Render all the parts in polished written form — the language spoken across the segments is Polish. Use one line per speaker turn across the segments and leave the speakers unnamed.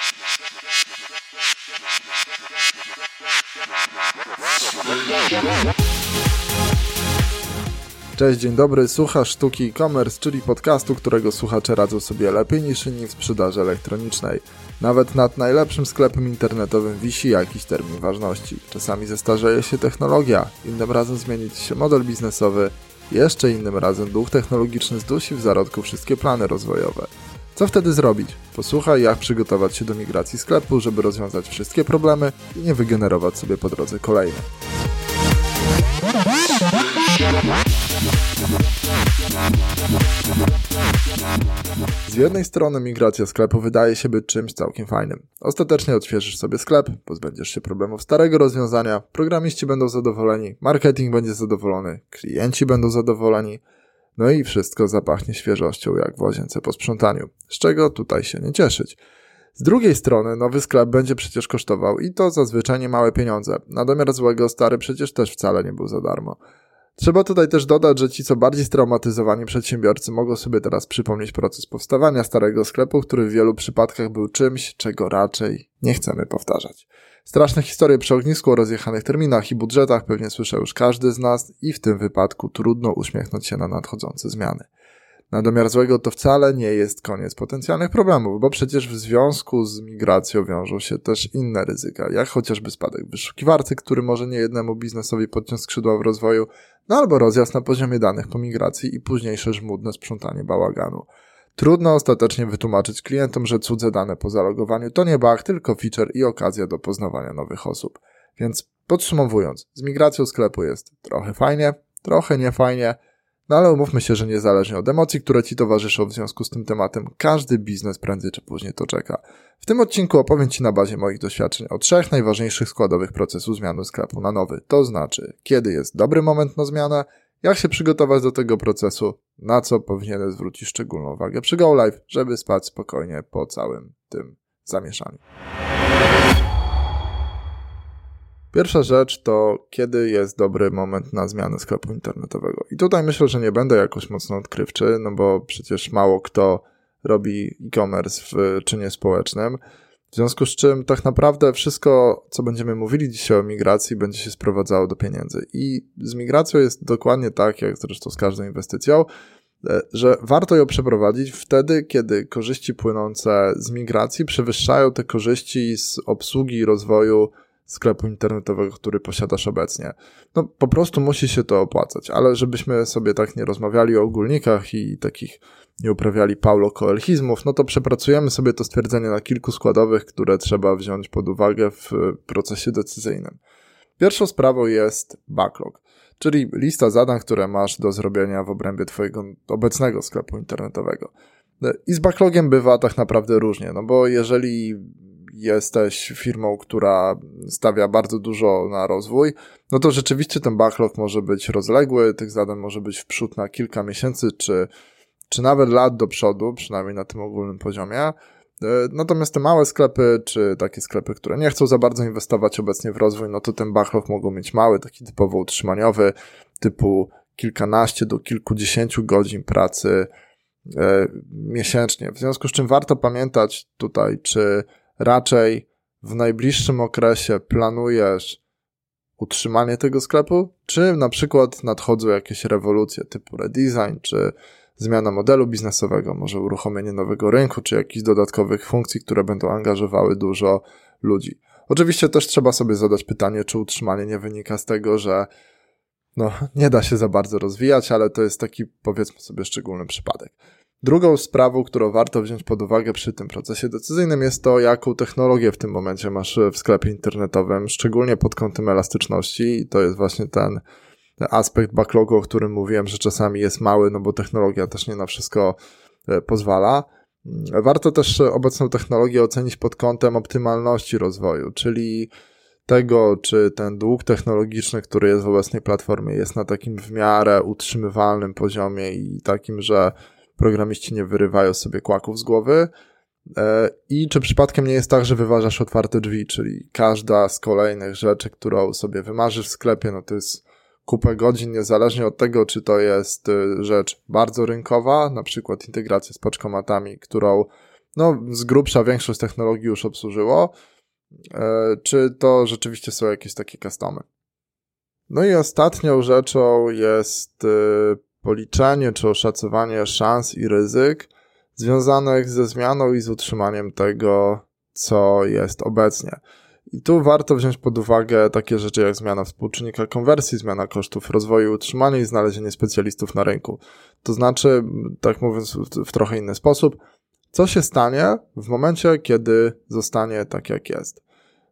Cześć, dzień dobry, słuchasz Sztuki e-commerce, czyli podcastu, którego słuchacze radzą sobie lepiej niż inni w sprzedaży elektronicznej. Nawet nad najlepszym sklepem internetowym wisi jakiś termin ważności. Czasami zestarzeje się technologia, innym razem zmieni się model biznesowy, jeszcze innym razem duch technologiczny zdusi w zarodku wszystkie plany rozwojowe. Co wtedy zrobić? Posłuchaj, jak przygotować się do migracji sklepu, żeby rozwiązać wszystkie problemy i nie wygenerować sobie po drodze kolejne. Z jednej strony migracja sklepu wydaje się być czymś całkiem fajnym. Ostatecznie odświeżysz sobie sklep, pozbędziesz się problemów starego rozwiązania, programiści będą zadowoleni, marketing będzie zadowolony, klienci będą zadowoleni, no i wszystko zapachnie świeżością jak w łazience po sprzątaniu, z czego tutaj się nie cieszyć. Z drugiej strony nowy sklep będzie przecież kosztował i to zazwyczaj nie małe pieniądze, na domiar złego stary przecież też wcale nie był za darmo. Trzeba tutaj też dodać, że ci co bardziej straumatyzowani przedsiębiorcy mogą sobie teraz przypomnieć proces powstawania starego sklepu, który w wielu przypadkach był czymś, czego raczej nie chcemy powtarzać. Straszne historie przy ognisku o rozjechanych terminach i budżetach pewnie słyszał już każdy z nas i w tym wypadku trudno uśmiechnąć się na nadchodzące zmiany. Na domiar złego to wcale nie jest koniec potencjalnych problemów, bo przecież w związku z migracją wiążą się też inne ryzyka, jak chociażby spadek wyszukiwarcy, który może niejednemu biznesowi podciąć skrzydła w rozwoju, no albo rozjazd na poziomie danych po migracji i późniejsze żmudne sprzątanie bałaganu. Trudno ostatecznie wytłumaczyć klientom, że cudze dane po zalogowaniu to nie bug, tylko feature i okazja do poznawania nowych osób. Więc podsumowując, z migracją sklepu jest trochę fajnie, trochę niefajnie, no ale umówmy się, że niezależnie od emocji, które Ci towarzyszą w związku z tym tematem, każdy biznes prędzej czy później to czeka. W tym odcinku opowiem Ci na bazie moich doświadczeń o 3 najważniejszych składowych procesu zmiany sklepu na nowy. To znaczy, kiedy jest dobry moment na zmianę, jak się przygotować do tego procesu, na co powinienem zwrócić szczególną uwagę przy Go Live, żeby spać spokojnie po całym tym zamieszaniu. Pierwsza rzecz to, kiedy jest dobry moment na zmianę sklepu internetowego. I tutaj myślę, że nie będę jakoś mocno odkrywczy, no bo przecież mało kto robi e-commerce w czynie społecznym. W związku z czym tak naprawdę wszystko, co będziemy mówili dzisiaj o migracji, będzie się sprowadzało do pieniędzy. I z migracją jest dokładnie tak, jak zresztą z każdą inwestycją, że warto ją przeprowadzić wtedy, kiedy korzyści płynące z migracji przewyższają te korzyści z obsługi i rozwoju sklepu internetowego, który posiadasz obecnie. No po prostu musi się to opłacać, ale żebyśmy sobie tak nie rozmawiali o ogólnikach i takich nie uprawiali paulo-koelchizmów, no to przepracujemy sobie to stwierdzenie na kilku składowych, które trzeba wziąć pod uwagę w procesie decyzyjnym. Pierwszą sprawą jest backlog, czyli lista zadań, które masz do zrobienia w obrębie Twojego obecnego sklepu internetowego. I z backlogiem bywa tak naprawdę różnie, no bo jeżeli jesteś firmą, która stawia bardzo dużo na rozwój, no to rzeczywiście ten backlog może być rozległy, tych zadań może być w przód na kilka miesięcy, czy nawet lat do przodu, przynajmniej na tym ogólnym poziomie. Natomiast te małe sklepy, czy takie sklepy, które nie chcą za bardzo inwestować obecnie w rozwój, no to ten backlog mogą mieć mały, taki typowo utrzymaniowy, typu kilkanaście do kilkudziesięciu godzin pracy miesięcznie. W związku z czym warto pamiętać tutaj, czy raczej w najbliższym okresie planujesz utrzymanie tego sklepu, czy na przykład nadchodzą jakieś rewolucje typu redesign, czy zmiana modelu biznesowego, może uruchomienie nowego rynku, czy jakichś dodatkowych funkcji, które będą angażowały dużo ludzi. Oczywiście też trzeba sobie zadać pytanie, czy utrzymanie nie wynika z tego, że nie da się za bardzo rozwijać, ale to jest taki, powiedzmy sobie, szczególny przypadek. Drugą sprawą, którą warto wziąć pod uwagę przy tym procesie decyzyjnym jest to, jaką technologię w tym momencie masz w sklepie internetowym, szczególnie pod kątem elastyczności i to jest właśnie ten aspekt backlogu, o którym mówiłem, że czasami jest mały, no bo technologia też nie na wszystko pozwala. Warto też obecną technologię ocenić pod kątem optymalności rozwoju, czyli tego, czy ten dług technologiczny, który jest w obecnej platformie, jest na takim w miarę utrzymywalnym poziomie i takim, że programiści nie wyrywają sobie kłaków z głowy. I czy przypadkiem nie jest tak, że wyważasz otwarte drzwi, czyli każda z kolejnych rzeczy, którą sobie wymarzysz w sklepie, no to jest kupę godzin, niezależnie od tego, czy to jest rzecz bardzo rynkowa, na przykład integracja z paczkomatami, którą z grubsza większość technologii już obsłużyło, czy to rzeczywiście są jakieś takie customy. No i ostatnią rzeczą jest policzenie czy oszacowanie szans i ryzyk związanych ze zmianą i z utrzymaniem tego, co jest obecnie. I tu warto wziąć pod uwagę takie rzeczy jak zmiana współczynnika konwersji, zmiana kosztów rozwoju i utrzymania i znalezienie specjalistów na rynku. To znaczy, tak mówiąc w trochę inny sposób, co się stanie w momencie, kiedy zostanie tak jak jest.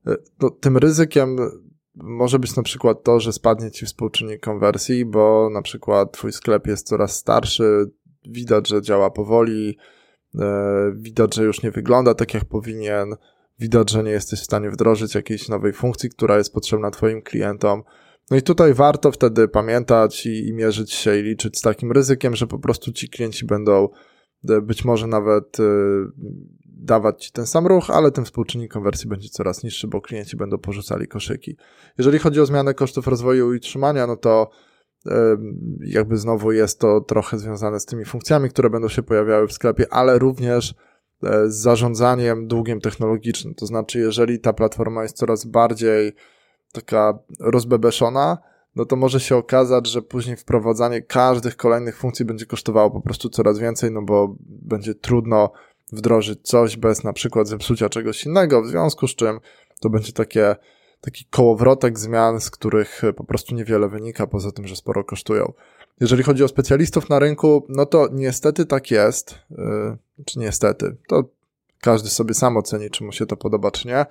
Tym ryzykiem może być na przykład to, że spadnie ci współczynnik konwersji, bo na przykład twój sklep jest coraz starszy, widać, że działa powoli, widać, że już nie wygląda tak jak powinien, widać, że nie jesteś w stanie wdrożyć jakiejś nowej funkcji, która jest potrzebna twoim klientom. No i tutaj warto wtedy pamiętać i mierzyć się i liczyć z takim ryzykiem, że po prostu ci klienci będą być może nawet dawać ci ten sam ruch, ale ten współczynnik konwersji będzie coraz niższy, bo klienci będą porzucali koszyki. Jeżeli chodzi o zmianę kosztów rozwoju i utrzymania, no to jakby znowu jest to trochę związane z tymi funkcjami, które będą się pojawiały w sklepie, ale również z zarządzaniem długiem technologicznym. To znaczy, jeżeli ta platforma jest coraz bardziej taka rozbebeszona, no to może się okazać, że później wprowadzanie każdych kolejnych funkcji będzie kosztowało po prostu coraz więcej, no bo będzie trudno wdrożyć coś bez na przykład zepsucia czegoś innego, w związku z czym to będzie taki kołowrotek zmian, z których po prostu niewiele wynika, poza tym, że sporo kosztują. Jeżeli chodzi o specjalistów na rynku, no to niestety tak jest, czy niestety, to każdy sobie sam oceni, czy mu się to podoba, czy nie,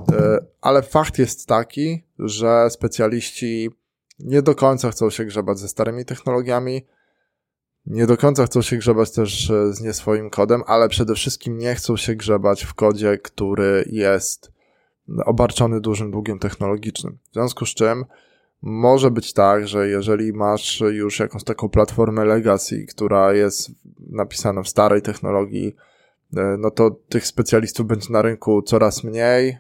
ale fakt jest taki, że specjaliści nie do końca chcą się grzebać ze starymi technologiami, nie do końca chcą się grzebać też z nie swoim kodem, ale przede wszystkim nie chcą się grzebać w kodzie, który jest obarczony dużym długiem technologicznym. W związku z czym może być tak, że jeżeli masz już jakąś taką platformę legacy, która jest napisana w starej technologii, no to tych specjalistów będzie na rynku coraz mniej,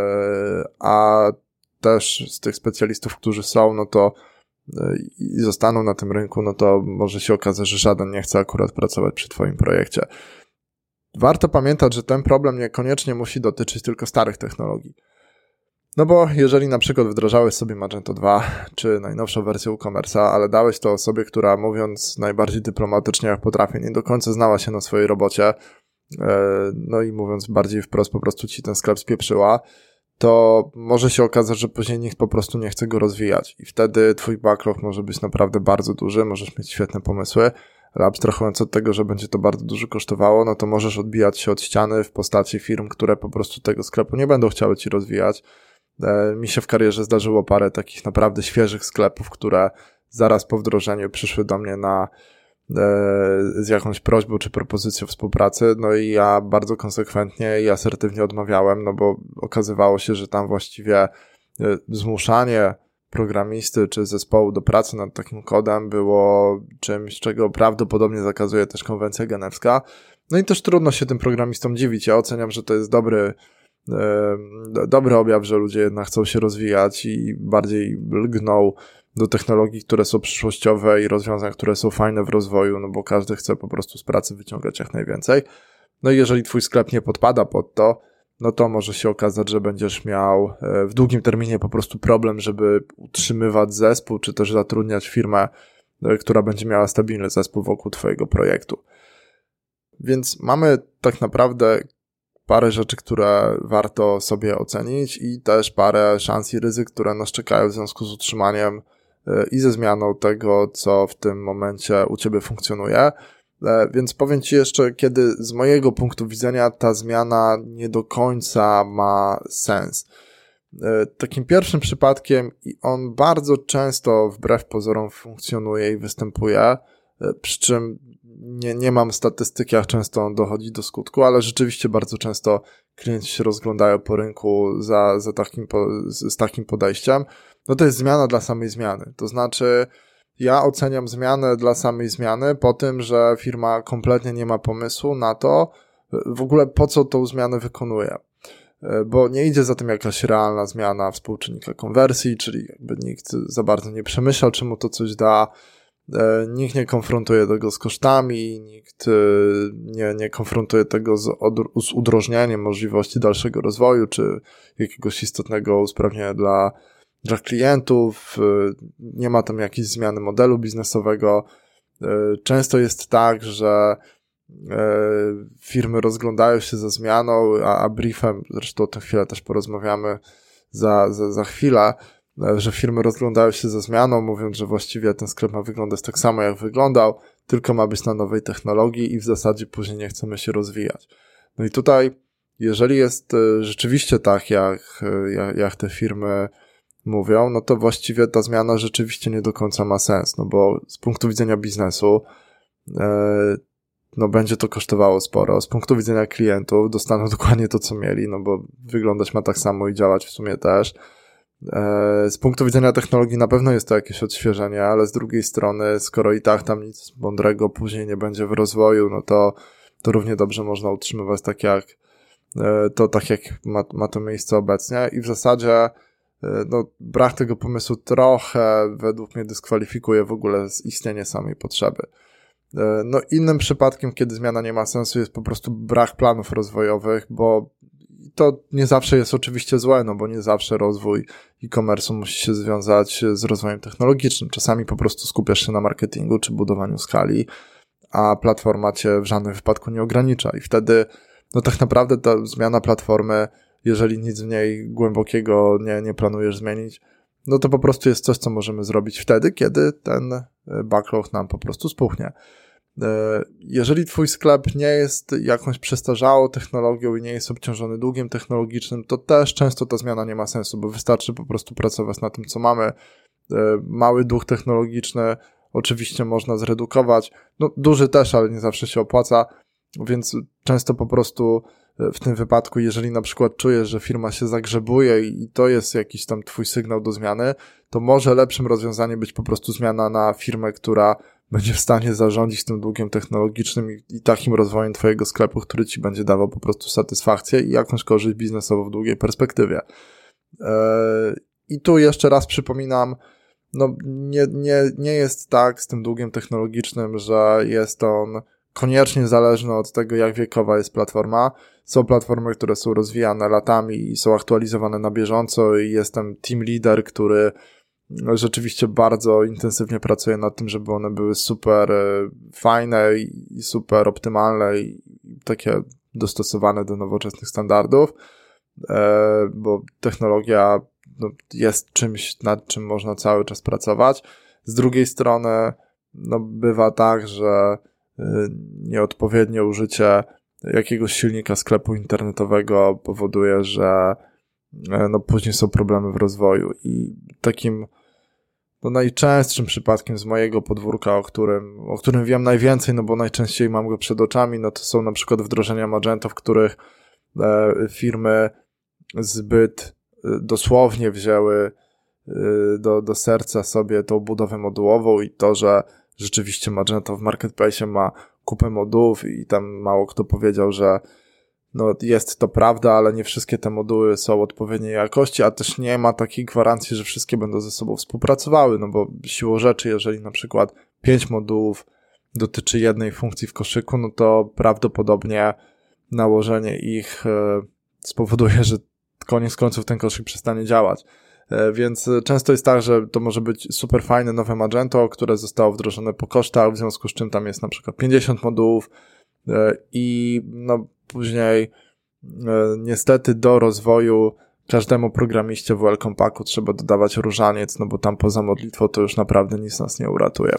a też z tych specjalistów, którzy są, no to i zostaną na tym rynku, no to może się okazać, że żaden nie chce akurat pracować przy twoim projekcie. Warto pamiętać, że ten problem niekoniecznie musi dotyczyć tylko starych technologii. No bo jeżeli na przykład wdrażałeś sobie Magento 2, czy najnowszą wersję WooCommerce'a, ale dałeś to osobie, która mówiąc najbardziej dyplomatycznie jak potrafię, nie do końca znała się na swojej robocie, no i mówiąc bardziej wprost, po prostu ci ten sklep spieprzyła, to może się okazać, że później nikt po prostu nie chce go rozwijać i wtedy twój backlog może być naprawdę bardzo duży, możesz mieć świetne pomysły, ale abstrahując od tego, że będzie to bardzo dużo kosztowało, no to możesz odbijać się od ściany w postaci firm, które po prostu tego sklepu nie będą chciały ci rozwijać. Mi się w karierze zdarzyło parę takich naprawdę świeżych sklepów, które zaraz po wdrożeniu przyszły do mnie z jakąś prośbą czy propozycją współpracy, no i ja bardzo konsekwentnie i asertywnie odmawiałem, no bo okazywało się, że tam właściwie zmuszanie programisty czy zespołu do pracy nad takim kodem było czymś, czego prawdopodobnie zakazuje też konwencja genewska. No i też trudno się tym programistom dziwić. Ja oceniam, że to jest dobry objaw, że ludzie jednak chcą się rozwijać i bardziej lgną do technologii, które są przyszłościowe i rozwiązań, które są fajne w rozwoju, no bo każdy chce po prostu z pracy wyciągać jak najwięcej. No i jeżeli twój sklep nie podpada pod to, no to może się okazać, że będziesz miał w długim terminie po prostu problem, żeby utrzymywać zespół, czy też zatrudniać firmę, która będzie miała stabilny zespół wokół twojego projektu. Więc mamy tak naprawdę parę rzeczy, które warto sobie ocenić i też parę szans i ryzyk, które nas czekają w związku z utrzymaniem i ze zmianą tego, co w tym momencie u ciebie funkcjonuje. Więc powiem ci jeszcze, kiedy z mojego punktu widzenia ta zmiana nie do końca ma sens. Takim pierwszym przypadkiem i on bardzo często wbrew pozorom funkcjonuje i występuje, przy czym nie mam statystyk, jak często on dochodzi do skutku, ale rzeczywiście bardzo często klienci się rozglądają po rynku z takim podejściem. No to jest zmiana dla samej zmiany. To znaczy ja oceniam zmianę dla samej zmiany po tym, że firma kompletnie nie ma pomysłu na to, w ogóle po co tą zmianę wykonuje. Bo nie idzie za tym jakaś realna zmiana współczynnika konwersji, czyli jakby nikt za bardzo nie przemyślał, czy mu to coś da. Nikt nie konfrontuje tego z kosztami, nikt nie konfrontuje tego z udrożnieniem możliwości dalszego rozwoju, czy jakiegoś istotnego usprawnienia dla klientów, nie ma tam jakiejś zmiany modelu biznesowego. Często jest tak, że firmy rozglądają się za zmianą, a briefem, zresztą o tym chwilę też porozmawiamy za chwilę, że firmy rozglądają się za zmianą, mówiąc, że właściwie ten sklep ma wyglądać tak samo, jak wyglądał, tylko ma być na nowej technologii i w zasadzie później nie chcemy się rozwijać. No i tutaj, jeżeli jest rzeczywiście tak, jak te firmy mówią, no to właściwie ta zmiana rzeczywiście nie do końca ma sens, no bo z punktu widzenia biznesu no będzie to kosztowało sporo. Z punktu widzenia klientów dostaną dokładnie to, co mieli, no bo wyglądać ma tak samo i działać w sumie też. Z punktu widzenia technologii na pewno jest to jakieś odświeżenie, ale z drugiej strony, skoro i tak tam nic mądrego później nie będzie w rozwoju, no to równie dobrze można utrzymywać tak jak ma to miejsce obecnie i w zasadzie no, brak tego pomysłu trochę według mnie dyskwalifikuje w ogóle istnienie samej potrzeby. No innym przypadkiem, kiedy zmiana nie ma sensu, jest po prostu brak planów rozwojowych, bo to nie zawsze jest oczywiście złe, no bo nie zawsze rozwój e-commerce'u musi się związać z rozwojem technologicznym. Czasami po prostu skupiasz się na marketingu czy budowaniu skali, a platforma cię w żadnym wypadku nie ogranicza i wtedy no tak naprawdę ta zmiana platformy, jeżeli nic w niej głębokiego nie planujesz zmienić, no to po prostu jest coś, co możemy zrobić wtedy, kiedy ten backlog nam po prostu spuchnie. Jeżeli twój sklep nie jest jakąś przestarzałą technologią i nie jest obciążony długiem technologicznym, to też często ta zmiana nie ma sensu, bo wystarczy po prostu pracować na tym, co mamy. Mały dług technologiczny oczywiście można zredukować, no duży też, ale nie zawsze się opłaca, więc często po prostu w tym wypadku, jeżeli na przykład czujesz, że firma się zagrzebuje i to jest jakiś tam twój sygnał do zmiany, to może lepszym rozwiązaniem być po prostu zmiana na firmę, która będzie w stanie zarządzić tym długiem technologicznym i takim rozwojem twojego sklepu, który ci będzie dawał po prostu satysfakcję i jakąś korzyść biznesową w długiej perspektywie. I tu jeszcze raz przypominam, no nie jest tak z tym długiem technologicznym, że jest on koniecznie zależny od tego, jak wiekowa jest platforma. Są platformy, które są rozwijane latami i są aktualizowane na bieżąco i jestem team leader, który rzeczywiście bardzo intensywnie pracuje nad tym, żeby one były super fajne i super optymalne i takie dostosowane do nowoczesnych standardów, bo technologia no, jest czymś, nad czym można cały czas pracować. Z drugiej strony no, bywa tak, że nieodpowiednie użycie jakiegoś silnika sklepu internetowego powoduje, że no, później są problemy w rozwoju i takim no, najczęstszym przypadkiem z mojego podwórka, o którym wiem najwięcej, no bo najczęściej mam go przed oczami, no to są na przykład wdrożenia Magento, w których firmy zbyt dosłownie wzięły do serca sobie tą budowę modułową i to, że rzeczywiście Magento w Marketplace ma kupę modułów i tam mało kto powiedział, że no jest to prawda, ale nie wszystkie te moduły są odpowiedniej jakości, a też nie ma takiej gwarancji, że wszystkie będą ze sobą współpracowały, no bo siłą rzeczy, jeżeli na przykład 5 modułów dotyczy jednej funkcji w koszyku, no to prawdopodobnie nałożenie ich spowoduje, że koniec końców ten koszyk przestanie działać. Więc często jest tak, że to może być super fajne nowe Magento, które zostało wdrożone po kosztach, w związku z czym tam jest na przykład 50 modułów i no później niestety do rozwoju każdemu programiście w Welcome Packu trzeba dodawać różaniec, no bo tam poza modlitwą to już naprawdę nic nas nie uratuje.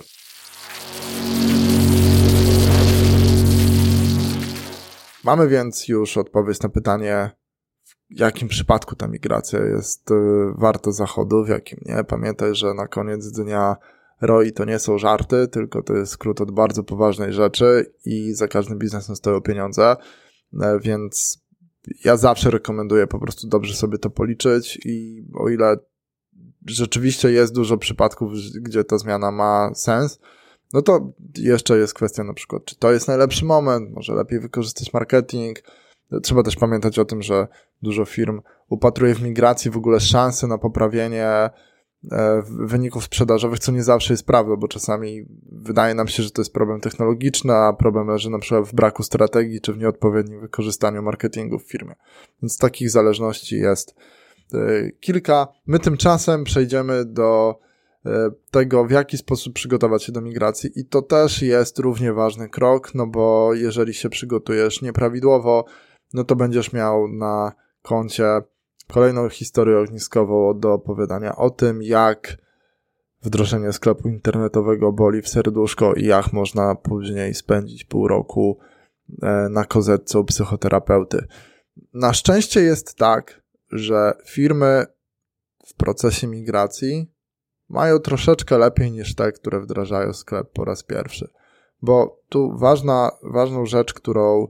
Mamy więc już odpowiedź na pytanie, w jakim przypadku ta migracja jest warta zachodu, w jakim nie. Pamiętaj, że na koniec dnia ROI to nie są żarty, tylko to jest skrót od bardzo poważnej rzeczy i za każdym biznesem stoją pieniądze, więc ja zawsze rekomenduję po prostu dobrze sobie to policzyć i o ile rzeczywiście jest dużo przypadków, gdzie ta zmiana ma sens, no to jeszcze jest kwestia na przykład, czy to jest najlepszy moment, może lepiej wykorzystać marketing. Trzeba też pamiętać o tym, że dużo firm upatruje w migracji w ogóle szansy na poprawienie wyników sprzedażowych, co nie zawsze jest prawdą, bo czasami wydaje nam się, że to jest problem technologiczny, a problem leży na przykład w braku strategii, czy w nieodpowiednim wykorzystaniu marketingu w firmie. Więc takich zależności jest kilka. My tymczasem przejdziemy do tego, w jaki sposób przygotować się do migracji i to też jest równie ważny krok, no bo jeżeli się przygotujesz nieprawidłowo, no to będziesz miał na koncie kolejną historię ogniskową do opowiadania o tym, jak wdrożenie sklepu internetowego boli w serduszko i jak można później spędzić pół roku na kozetce u psychoterapeuty. Na szczęście jest tak, że firmy w procesie migracji mają troszeczkę lepiej niż te, które wdrażają sklep po raz pierwszy. Bo tu ważną rzecz, którą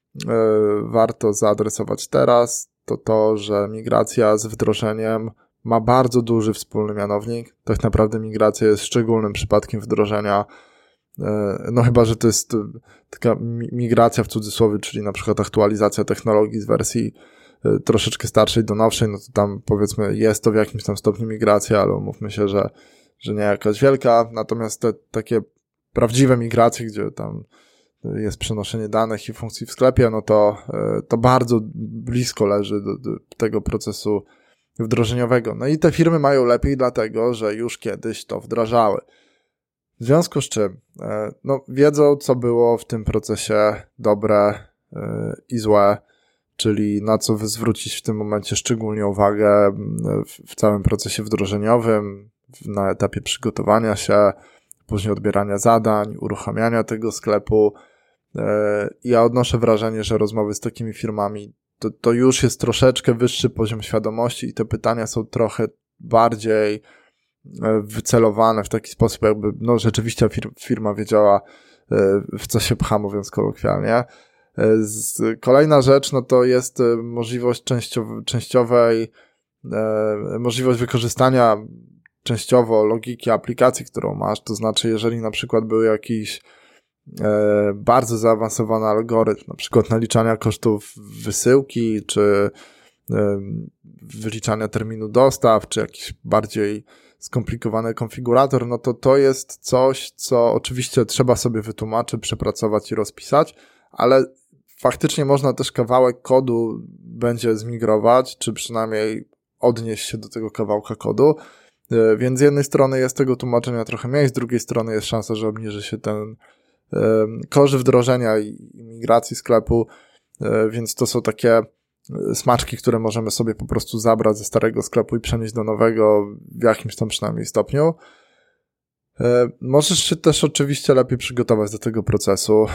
warto zaadresować teraz, to, że migracja z wdrożeniem ma bardzo duży wspólny mianownik. Tak naprawdę migracja jest szczególnym przypadkiem wdrożenia, no chyba, że to jest taka migracja w cudzysłowie, czyli na przykład aktualizacja technologii z wersji troszeczkę starszej do nowszej, no to tam powiedzmy jest to w jakimś tam stopniu migracja, ale umówmy się, że nie jakaś wielka, natomiast te takie prawdziwe migracje, gdzie tam jest przenoszenie danych i funkcji w sklepie, no to bardzo blisko leży do tego procesu wdrożeniowego. No i te firmy mają lepiej dlatego, że już kiedyś to wdrażały. W związku z czym no, wiedzą, co było w tym procesie dobre i złe, czyli na co zwrócić w tym momencie szczególnie uwagę w całym procesie wdrożeniowym, na etapie przygotowania się, później odbierania zadań, uruchamiania tego sklepu. Ja odnoszę wrażenie, że rozmowy z takimi firmami to już jest troszeczkę wyższy poziom świadomości i te pytania są trochę bardziej wycelowane w taki sposób, jakby no rzeczywiście firma wiedziała, w co się pcha, mówiąc kolokwialnie. Kolejna rzecz, no to jest możliwość częściowej, możliwość wykorzystania częściowo logiki aplikacji, którą masz, to znaczy jeżeli na przykład był jakiś bardzo zaawansowany algorytm, na przykład naliczania kosztów wysyłki, czy wyliczania terminu dostaw, czy jakiś bardziej skomplikowany konfigurator, no to jest coś, co oczywiście trzeba sobie wytłumaczyć, przepracować i rozpisać, ale faktycznie można też kawałek kodu będzie zmigrować, czy przynajmniej odnieść się do tego kawałka kodu, więc z jednej strony jest tego tłumaczenia trochę mniej, z drugiej strony jest szansa, że obniży się ten koszt wdrożenia i migracji sklepu, więc to są takie smaczki, które możemy sobie po prostu zabrać ze starego sklepu i przenieść do nowego w jakimś tam przynajmniej stopniu. Możesz się też oczywiście lepiej przygotować do tego procesu,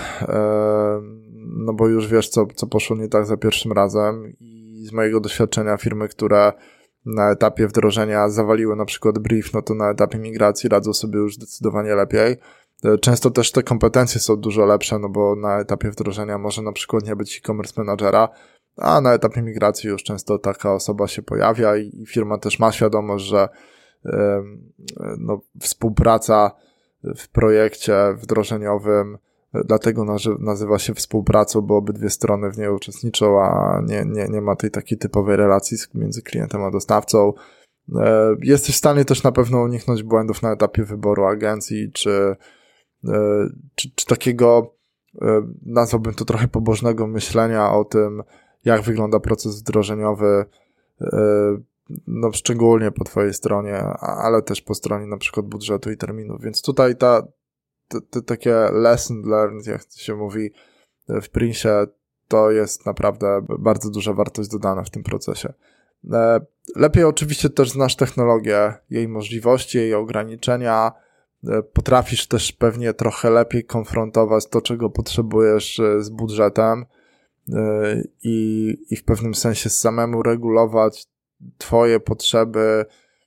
no bo już wiesz, co poszło nie tak za pierwszym razem i z mojego doświadczenia firmy, które na etapie wdrożenia zawaliły na przykład brief, no to na etapie migracji radzą sobie już zdecydowanie lepiej. Często też te kompetencje są dużo lepsze, no bo na etapie wdrożenia może na przykład nie być e-commerce managera, a na etapie migracji już często taka osoba się pojawia i firma też ma świadomość, że no, współpraca w projekcie wdrożeniowym dlatego nazywa się współpracą, bo obydwie strony w niej uczestniczą, a nie ma tej takiej typowej relacji między klientem a dostawcą. Jesteś w stanie też na pewno uniknąć błędów na etapie wyboru agencji, czy takiego, nazwałbym to trochę pobożnego myślenia o tym, jak wygląda proces wdrożeniowy, no szczególnie po twojej stronie, ale też po stronie na przykład budżetu i terminu. Więc tutaj takie lesson learned, jak to się mówi w Prince'ie, to jest naprawdę bardzo duża wartość dodana w tym procesie. Lepiej oczywiście też znasz technologię, jej możliwości, jej ograniczenia, potrafisz też pewnie trochę lepiej konfrontować to, czego potrzebujesz z budżetem i w pewnym sensie samemu regulować twoje potrzeby,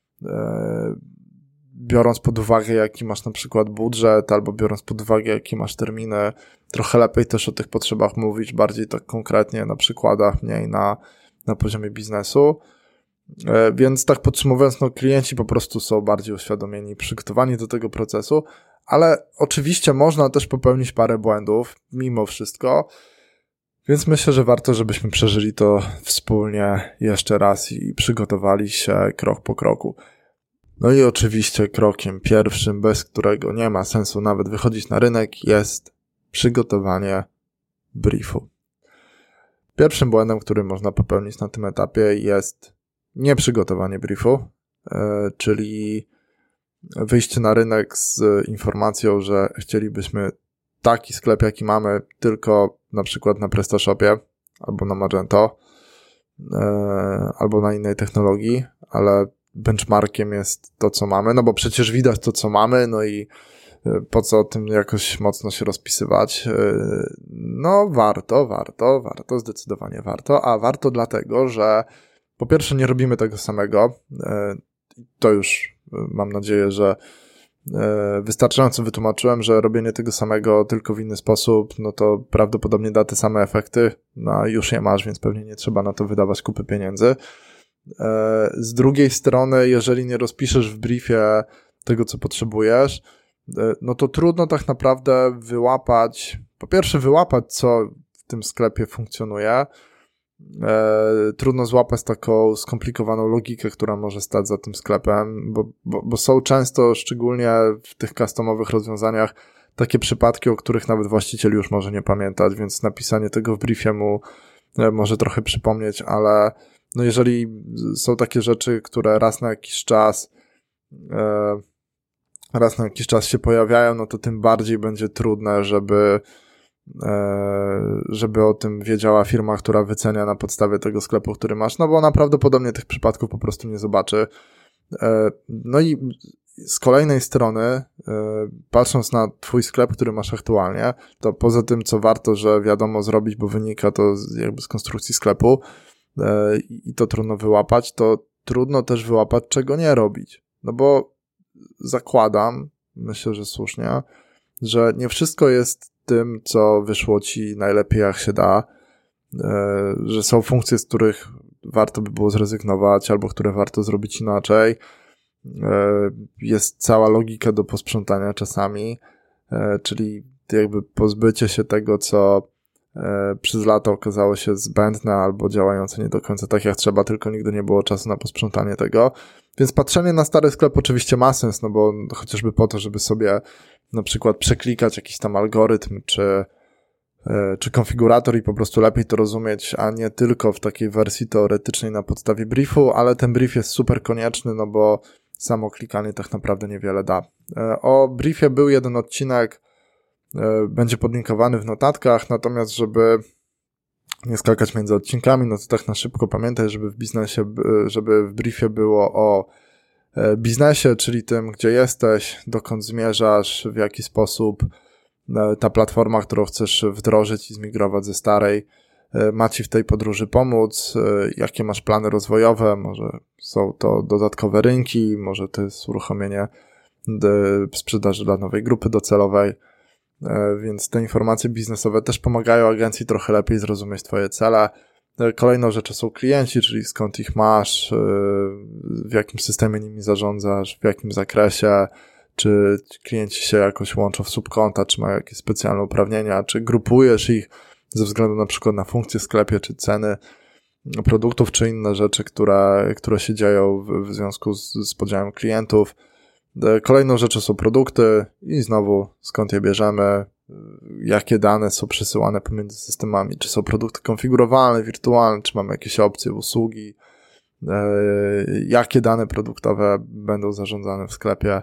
biorąc pod uwagę, jaki masz na przykład budżet, albo biorąc pod uwagę, jakie masz terminy. Trochę lepiej też o tych potrzebach mówić, bardziej tak konkretnie na przykładach, mniej na poziomie biznesu. Więc tak podsumowując, no klienci po prostu są bardziej uświadomieni i przygotowani do tego procesu, ale oczywiście można też popełnić parę błędów mimo wszystko, więc myślę, że warto, żebyśmy przeżyli to wspólnie jeszcze raz i przygotowali się krok po kroku. No i oczywiście krokiem pierwszym, bez którego nie ma sensu nawet wychodzić na rynek, jest przygotowanie briefu. Pierwszym błędem, który można popełnić na tym etapie, jest nieprzygotowanie briefu, czyli wyjście na rynek z informacją, że chcielibyśmy taki sklep, jaki mamy, tylko na przykład na PrestaShopie albo na Magento, albo na innej technologii, ale benchmarkiem jest to, co mamy, no bo przecież widać to, co mamy, no i po co o tym jakoś mocno się rozpisywać? No warto, zdecydowanie warto, a warto dlatego, że po pierwsze nie robimy tego samego, to już mam nadzieję, że wystarczająco wytłumaczyłem, że robienie tego samego tylko w inny sposób, no to prawdopodobnie da te same efekty, no już je masz, więc pewnie nie trzeba na to wydawać kupy pieniędzy. Z drugiej strony, jeżeli nie rozpiszesz w briefie tego, co potrzebujesz, no to trudno tak naprawdę wyłapać, po pierwsze wyłapać, co w tym sklepie funkcjonuje, trudno złapać taką skomplikowaną logikę, która może stać za tym sklepem, bo są często, szczególnie w tych customowych rozwiązaniach, takie przypadki, o których nawet właściciel już może nie pamiętać, więc napisanie tego w briefie mu może trochę przypomnieć, ale no jeżeli są takie rzeczy, które raz na jakiś czas się pojawiają, no to tym bardziej będzie trudne, żeby o tym wiedziała firma, która wycenia na podstawie tego sklepu, który masz, no bo ona prawdopodobnie tych przypadków po prostu nie zobaczy. No i z kolejnej strony, patrząc na twój sklep, który masz aktualnie, to poza tym, co warto, że wiadomo zrobić, bo wynika to jakby z konstrukcji sklepu i to trudno wyłapać, to trudno też wyłapać, czego nie robić. No bo zakładam, myślę, że słusznie, że nie wszystko jest tym, co wyszło ci najlepiej jak się da, że są funkcje, z których warto by było zrezygnować, albo które warto zrobić inaczej. Jest cała logika do posprzątania czasami, czyli jakby pozbycie się tego, co przez lata okazało się zbędne albo działające nie do końca tak jak trzeba, tylko nigdy nie było czasu na posprzątanie tego. Więc patrzenie na stary sklep oczywiście ma sens, no bo chociażby po to, żeby sobie na przykład przeklikać jakiś tam algorytm czy konfigurator i po prostu lepiej to rozumieć, a nie tylko w takiej wersji teoretycznej na podstawie briefu, ale ten brief jest super konieczny, no bo samo klikanie tak naprawdę niewiele da. O briefie był jeden odcinek, będzie podlinkowany w notatkach, natomiast żeby nie skakać między odcinkami, no to tak na szybko pamiętaj, żeby w briefie było o biznesie, czyli tym, gdzie jesteś, dokąd zmierzasz, w jaki sposób ta platforma, którą chcesz wdrożyć i zmigrować ze starej, ma ci w tej podróży pomóc, jakie masz plany rozwojowe, może są to dodatkowe rynki, może to jest uruchomienie sprzedaży dla nowej grupy docelowej, więc te informacje biznesowe też pomagają agencji trochę lepiej zrozumieć twoje cele. Kolejną rzeczą są klienci, czyli skąd ich masz, w jakim systemie nimi zarządzasz, w jakim zakresie, czy klienci się jakoś łączą w subkonta, czy mają jakieś specjalne uprawnienia, czy grupujesz ich ze względu na przykład na funkcje w sklepie, czy ceny produktów, czy inne rzeczy, które się dzieją w związku z podziałem klientów. Kolejną rzeczą są produkty i znowu skąd je bierzemy, jakie dane są przesyłane pomiędzy systemami, czy są produkty konfigurowalne, wirtualne, czy mamy jakieś opcje, usługi, jakie dane produktowe będą zarządzane w sklepie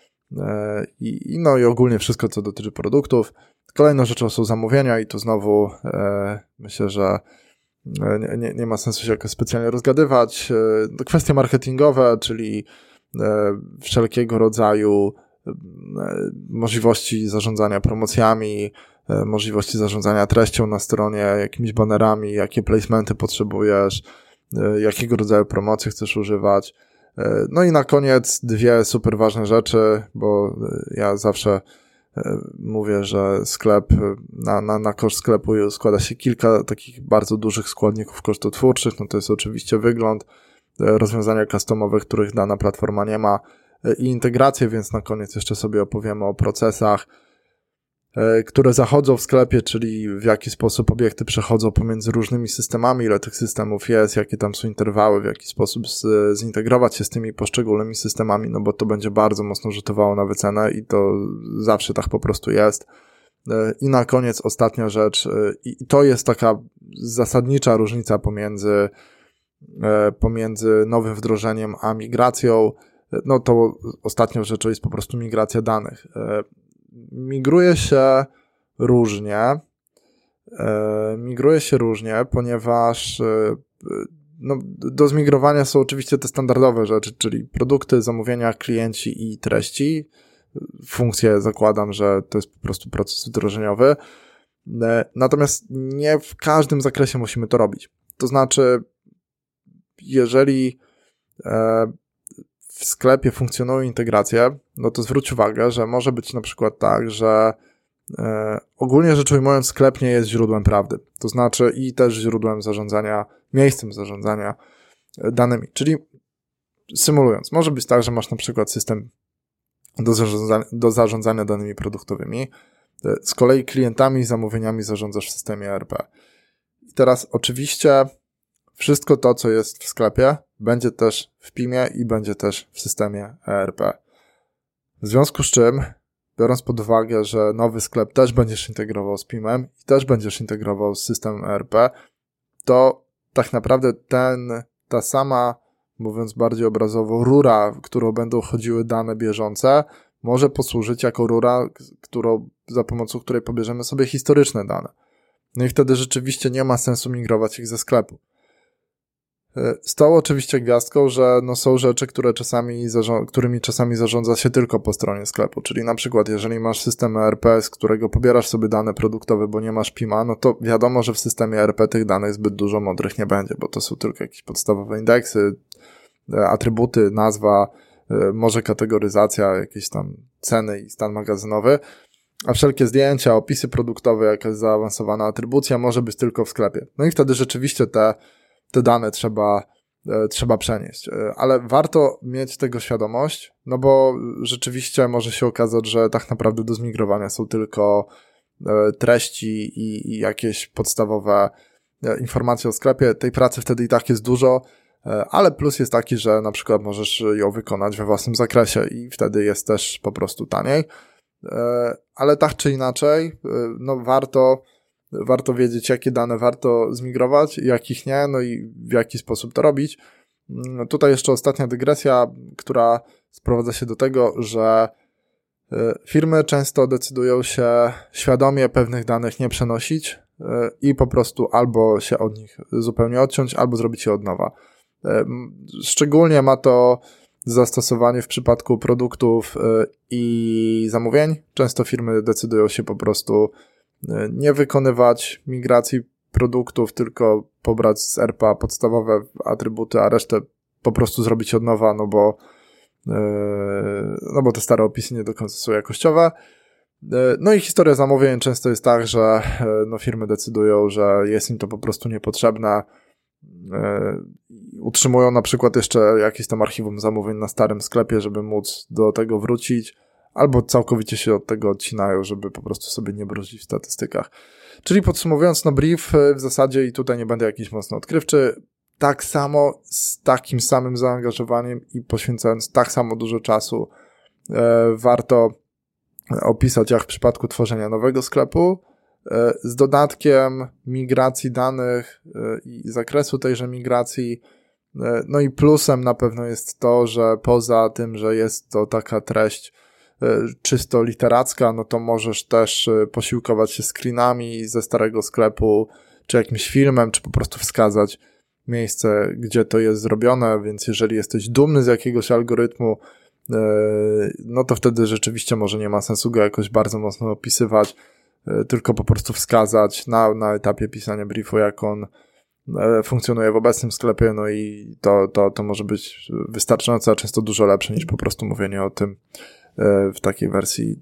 i ogólnie wszystko, co dotyczy produktów. Kolejną rzeczą są zamówienia i tu znowu myślę, że nie ma sensu się jakoś specjalnie rozgadywać. Kwestie marketingowe, czyli wszelkiego rodzaju możliwości zarządzania promocjami, możliwości zarządzania treścią na stronie, jakimiś banerami, jakie placementy potrzebujesz, jakiego rodzaju promocji chcesz używać. No i na koniec dwie super ważne rzeczy, bo ja zawsze mówię, że sklep, na koszt sklepu składa się kilka takich bardzo dużych składników kosztotwórczych, no to jest oczywiście wygląd, rozwiązania customowe, których dana platforma nie ma i integracje, więc na koniec jeszcze sobie opowiemy o procesach. które zachodzą w sklepie, czyli w jaki sposób obiekty przechodzą pomiędzy różnymi systemami, ile tych systemów jest, jakie tam są interwały, w jaki sposób zintegrować się z tymi poszczególnymi systemami, no bo to będzie bardzo mocno rzutowało na wycenę i to zawsze tak po prostu jest. I na koniec ostatnia rzecz, i to jest taka zasadnicza różnica pomiędzy nowym wdrożeniem a migracją. No to ostatnią rzeczą jest po prostu migracja danych. Migruje się różnie, ponieważ no, do zmigrowania są oczywiście te standardowe rzeczy, czyli produkty, zamówienia, klienci i treści. Funkcje zakładam, że to jest po prostu proces wdrożeniowy. Natomiast nie w każdym zakresie musimy to robić. To znaczy, jeżeli w sklepie funkcjonują integracje, no to zwróć uwagę, że może być na przykład tak, że ogólnie rzecz ujmując sklep nie jest źródłem prawdy. To znaczy i też źródłem zarządzania, miejscem zarządzania danymi. Czyli symulując, może być tak, że masz na przykład system do zarządzania danymi produktowymi. Z kolei klientami i zamówieniami zarządzasz w systemie ERP. I teraz oczywiście wszystko to, co jest w sklepie, będzie też w PIM-ie i będzie też w systemie ERP. W związku z czym, biorąc pod uwagę, że nowy sklep też będziesz integrował z PIM-em i też będziesz integrował z systemem ERP, to tak naprawdę ta sama, mówiąc bardziej obrazowo, rura, w którą będą chodziły dane bieżące, może posłużyć jako rura, za pomocą której pobierzemy sobie historyczne dane. No i wtedy rzeczywiście nie ma sensu migrować ich ze sklepu. Z tą oczywiście gwiazdką, że no są rzeczy, którymi czasami zarządza się tylko po stronie sklepu, czyli na przykład jeżeli masz system ERP, z którego pobierasz sobie dane produktowe, bo nie masz PIM-a, no to wiadomo, że w systemie ERP tych danych zbyt dużo mądrych nie będzie, bo to są tylko jakieś podstawowe indeksy, atrybuty, nazwa, może kategoryzacja, jakieś tam ceny i stan magazynowy, a wszelkie zdjęcia, opisy produktowe, jakaś zaawansowana atrybucja może być tylko w sklepie. No i wtedy rzeczywiście te dane trzeba przenieść. Ale warto mieć tego świadomość, no bo rzeczywiście może się okazać, że tak naprawdę do zmigrowania są tylko treści i jakieś podstawowe informacje o sklepie. Tej pracy wtedy i tak jest dużo, ale plus jest taki, że na przykład możesz ją wykonać we własnym zakresie i wtedy jest też po prostu taniej. Ale tak czy inaczej, no warto wiedzieć, jakie dane warto zmigrować, jakich nie, no i w jaki sposób to robić. Tutaj jeszcze ostatnia dygresja, która sprowadza się do tego, że firmy często decydują się świadomie pewnych danych nie przenosić i po prostu albo się od nich zupełnie odciąć, albo zrobić je od nowa. Szczególnie ma to zastosowanie w przypadku produktów i zamówień. Często firmy decydują się po prostu nie wykonywać migracji produktów, tylko pobrać z ERP-a podstawowe atrybuty, a resztę po prostu zrobić od nowa, no bo te stare opisy nie do końca są jakościowe. No i historia zamówień często jest tak, że no firmy decydują, że jest im to po prostu niepotrzebne. Utrzymują na przykład jeszcze jakieś tam archiwum zamówień na starym sklepie, żeby móc do tego wrócić, albo całkowicie się od tego odcinają, żeby po prostu sobie nie brudzić w statystykach. Czyli podsumowując, no brief w zasadzie, i tutaj nie będę jakiś mocno odkrywczy, tak samo z takim samym zaangażowaniem i poświęcając tak samo dużo czasu warto opisać jak w przypadku tworzenia nowego sklepu, z dodatkiem migracji danych i zakresu tejże migracji. No i plusem na pewno jest to, że poza tym, że jest to taka treść czysto literacka, no to możesz też posiłkować się screenami ze starego sklepu, czy jakimś filmem, czy po prostu wskazać miejsce, gdzie to jest zrobione, więc jeżeli jesteś dumny z jakiegoś algorytmu, no to wtedy rzeczywiście może nie ma sensu go jakoś bardzo mocno opisywać, tylko po prostu wskazać na etapie pisania briefu, jak on funkcjonuje w obecnym sklepie, no i to może być wystarczające, a często dużo lepsze niż po prostu mówienie o tym w takiej wersji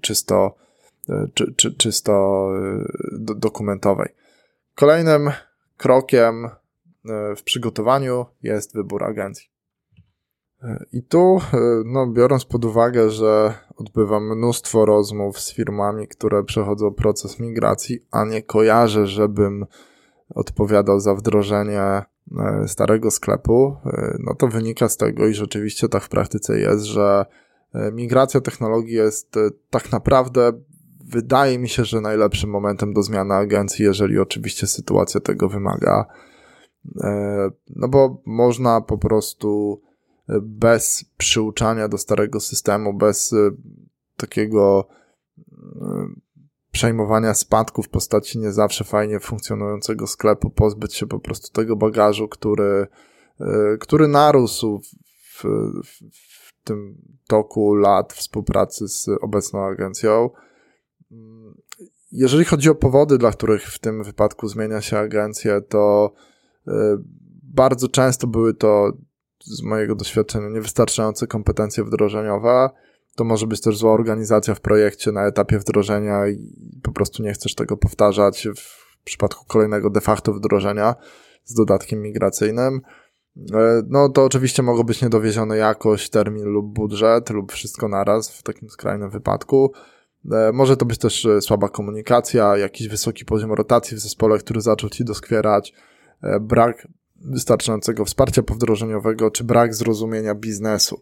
czysto dokumentowej. Kolejnym krokiem w przygotowaniu jest wybór agencji. I tu, biorąc pod uwagę, że odbywam mnóstwo rozmów z firmami, które przechodzą proces migracji, a nie kojarzę, żebym odpowiadał za wdrożenie starego sklepu, no to wynika z tego, i rzeczywiście tak w praktyce jest, że migracja technologii jest tak naprawdę, wydaje mi się, że najlepszym momentem do zmiany agencji, jeżeli oczywiście sytuacja tego wymaga. No bo można po prostu bez przyuczania do starego systemu, bez takiego przejmowania spadków w postaci nie zawsze fajnie funkcjonującego sklepu, pozbyć się po prostu tego bagażu, który narósł w tym toku lat współpracy z obecną agencją. Jeżeli chodzi o powody, dla których w tym wypadku zmienia się agencję, to bardzo często były to, z mojego doświadczenia, niewystarczające kompetencje wdrożeniowe. To może być też zła organizacja w projekcie na etapie wdrożenia i po prostu nie chcesz tego powtarzać w przypadku kolejnego de facto wdrożenia z dodatkiem migracyjnym. No to oczywiście mogą być niedowiezione jakość, termin lub budżet lub wszystko naraz w takim skrajnym wypadku. Może to być też słaba komunikacja, jakiś wysoki poziom rotacji w zespole, który zaczął ci doskwierać, brak wystarczającego wsparcia powdrożeniowego czy brak zrozumienia biznesu.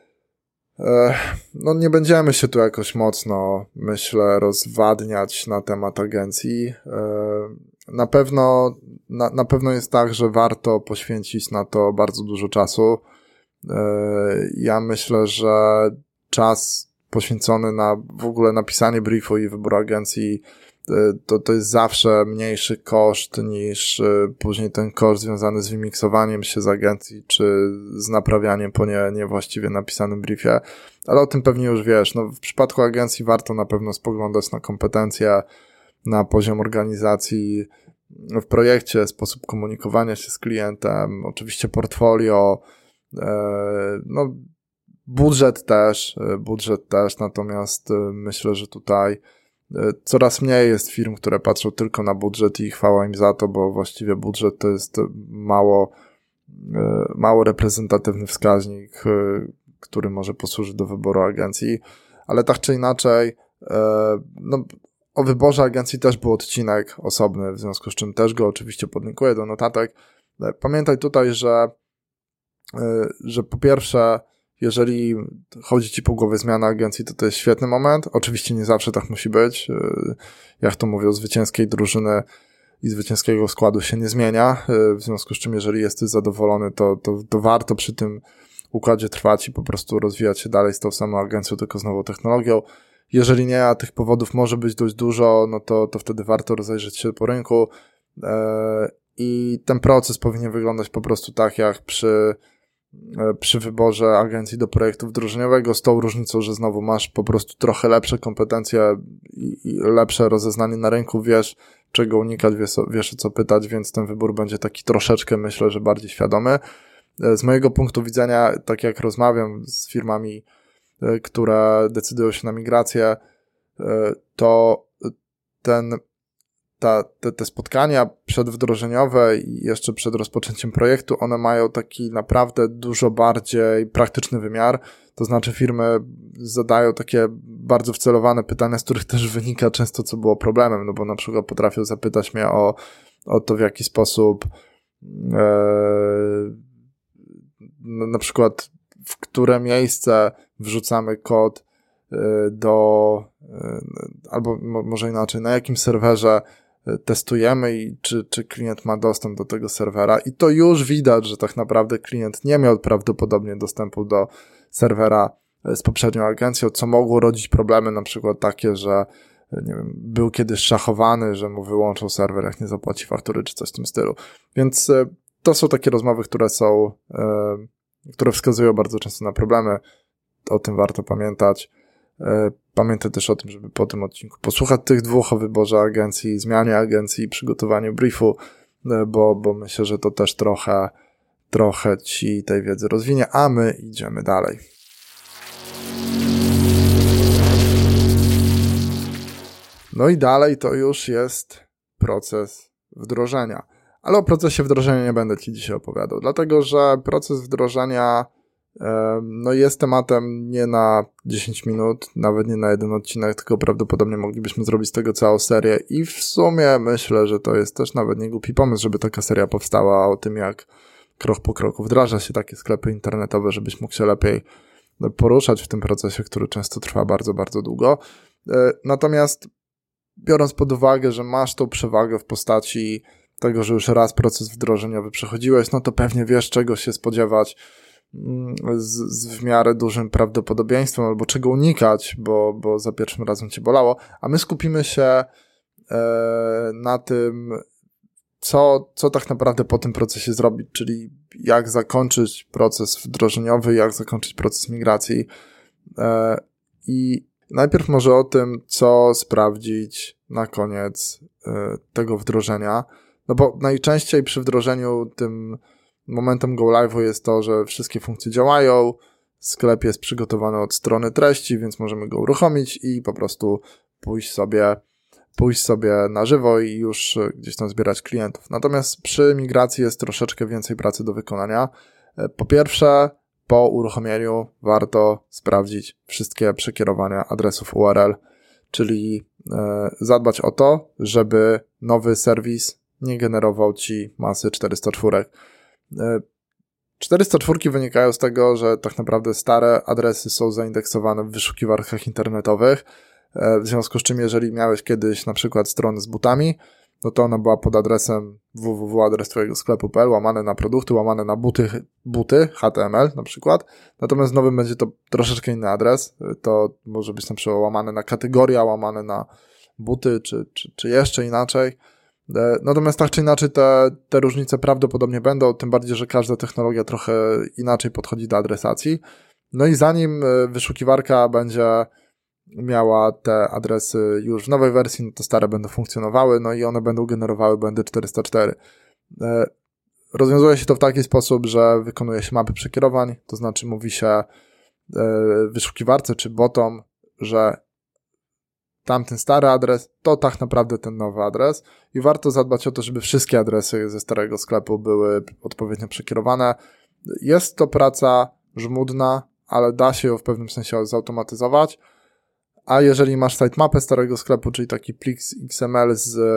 No nie będziemy się tu jakoś mocno, myślę, rozwadniać na temat agencji. Na pewno jest tak, że warto poświęcić na to bardzo dużo czasu. Ja myślę, że czas poświęcony na w ogóle napisanie briefu i wyboru agencji to jest zawsze mniejszy koszt niż później ten koszt związany z wymiksowaniem się z agencji czy z naprawianiem po niewłaściwie napisanym briefie, ale o tym pewnie już wiesz. No, w przypadku agencji warto na pewno spoglądać na kompetencje, na poziom organizacji w projekcie, sposób komunikowania się z klientem, oczywiście portfolio, budżet też, natomiast myślę, że tutaj coraz mniej jest firm, które patrzą tylko na budżet i chwała im za to, bo właściwie budżet to jest mało reprezentatywny wskaźnik, który może posłużyć do wyboru agencji, ale tak czy inaczej, o wyborze agencji też był odcinek osobny, w związku z czym też go oczywiście podlinkuję do notatek. Pamiętaj tutaj, że po pierwsze, jeżeli chodzi ci po głowie zmiana agencji, to jest świetny moment. Oczywiście nie zawsze tak musi być. Jak to mówią, zwycięskiej drużyny i zwycięskiego składu się nie zmienia. W związku z czym, jeżeli jesteś zadowolony, to warto przy tym układzie trwać i po prostu rozwijać się dalej z tą samą agencją, tylko z nową technologią. Jeżeli nie, a tych powodów może być dość dużo, no to wtedy warto rozejrzeć się po rynku. I ten proces powinien wyglądać po prostu tak, jak przy wyborze agencji do projektu wdrożeniowego, z tą różnicą, że znowu masz po prostu trochę lepsze kompetencje i lepsze rozeznanie na rynku, wiesz czego unikać, wiesz o co pytać, więc ten wybór będzie taki troszeczkę, myślę, że bardziej świadomy. Z mojego punktu widzenia, tak jak rozmawiam z firmami, które decydują się na migrację, to te spotkania przedwdrożeniowe i jeszcze przed rozpoczęciem projektu, one mają taki naprawdę dużo bardziej praktyczny wymiar, to znaczy firmy zadają takie bardzo wcelowane pytania, z których też wynika często, co było problemem, no bo na przykład potrafią zapytać mnie o to, w jaki sposób na przykład w które miejsce wrzucamy kod albo może inaczej, na jakim serwerze testujemy i czy klient ma dostęp do tego serwera, i to już widać, że tak naprawdę klient nie miał prawdopodobnie dostępu do serwera z poprzednią agencją, co mogło rodzić problemy, na przykład takie, że nie wiem, był kiedyś szachowany, że mu wyłączą serwer, jak nie zapłaci faktury, czy coś w tym stylu. Więc to są takie rozmowy, które wskazują bardzo często na problemy. O tym warto pamiętać. Pamiętaj też o tym, żeby po tym odcinku posłuchać tych dwóch o wyborze agencji, zmianie agencji i przygotowaniu briefu, bo myślę, że to też trochę ci tej wiedzy rozwinie, a my idziemy dalej. No i dalej to już jest proces wdrożenia. Ale o procesie wdrożenia nie będę ci dzisiaj opowiadał, dlatego że proces wdrożenia No jest tematem nie na 10 minut, nawet nie na jeden odcinek, tylko prawdopodobnie moglibyśmy zrobić z tego całą serię i w sumie myślę, że to jest też nawet nie głupi pomysł, żeby taka seria powstała o tym, jak krok po kroku wdraża się takie sklepy internetowe, żebyś mógł się lepiej poruszać w tym procesie, który często trwa bardzo, bardzo długo. Natomiast biorąc pod uwagę, że masz tą przewagę w postaci tego, że już raz proces wdrożeniowy przechodziłeś, no to pewnie wiesz, czego się spodziewać z w miarę dużym prawdopodobieństwem, albo czego unikać, bo za pierwszym razem cię bolało, a my skupimy się na tym, co tak naprawdę po tym procesie zrobić, czyli jak zakończyć proces wdrożeniowy, jak zakończyć proces migracji. I najpierw może o tym, co sprawdzić na koniec tego wdrożenia, no bo najczęściej przy wdrożeniu tym momentem go live'u jest to, że wszystkie funkcje działają, sklep jest przygotowany od strony treści, więc możemy go uruchomić i po prostu pójść sobie na żywo i już gdzieś tam zbierać klientów. Natomiast przy migracji jest troszeczkę więcej pracy do wykonania. Po pierwsze, po uruchomieniu warto sprawdzić wszystkie przekierowania adresów URL, czyli zadbać o to, żeby nowy serwis nie generował ci masy 404. 404 wynikają z tego, że tak naprawdę stare adresy są zaindeksowane w wyszukiwarkach internetowych, w związku z czym jeżeli miałeś kiedyś na przykład stronę z butami, no to ona była pod adresem www.adres twojego sklepu.pl, łamane na produkty, łamane na buty, HTML na przykład, natomiast w nowym będzie to troszeczkę inny adres, to może być na przykład łamane na kategoria, łamane na buty, czy jeszcze inaczej. Natomiast tak czy inaczej te różnice prawdopodobnie będą, tym bardziej, że każda technologia trochę inaczej podchodzi do adresacji. No i zanim wyszukiwarka będzie miała te adresy już w nowej wersji, no to stare będą funkcjonowały, no i one będą generowały błędy 404. Rozwiązuje się to w taki sposób, że wykonuje się mapy przekierowań, to znaczy mówi się wyszukiwarce czy botom, że tamten stary adres to tak naprawdę ten nowy adres i warto zadbać o to, żeby wszystkie adresy ze starego sklepu były odpowiednio przekierowane. Jest to praca żmudna, ale da się ją w pewnym sensie zautomatyzować, a jeżeli masz sitemapę starego sklepu, czyli taki plik XML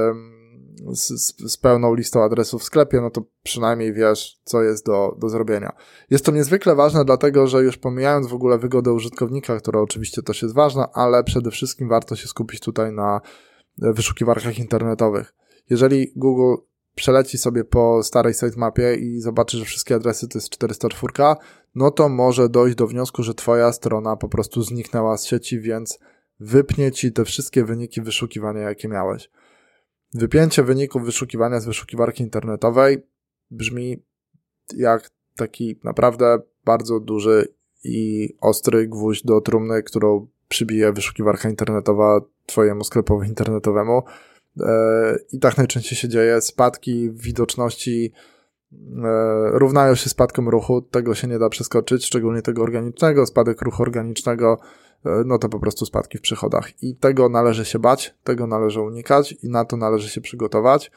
z pełną listą adresów w sklepie, no to przynajmniej wiesz, co jest do zrobienia. Jest to niezwykle ważne, dlatego że już pomijając w ogóle wygodę użytkownika, która oczywiście też jest ważna, ale przede wszystkim warto się skupić tutaj na wyszukiwarkach internetowych. Jeżeli Google przeleci sobie po starej sitemapie i zobaczy, że wszystkie adresy to jest 404, no to może dojść do wniosku, że twoja strona po prostu zniknęła z sieci, więc wypnie ci te wszystkie wyniki wyszukiwania, jakie miałeś. Wypięcie wyników wyszukiwania z wyszukiwarki internetowej brzmi jak taki naprawdę bardzo duży i ostry gwóźdź do trumny, którą przybije wyszukiwarka internetowa twojemu sklepowi internetowemu. I tak najczęściej się dzieje. Spadki w widoczności równają się spadkom ruchu. Tego się nie da przeskoczyć, szczególnie tego organicznego. Spadek ruchu organicznego no to po prostu spadki w przychodach. I tego należy się bać, tego należy unikać i na to należy się przygotować.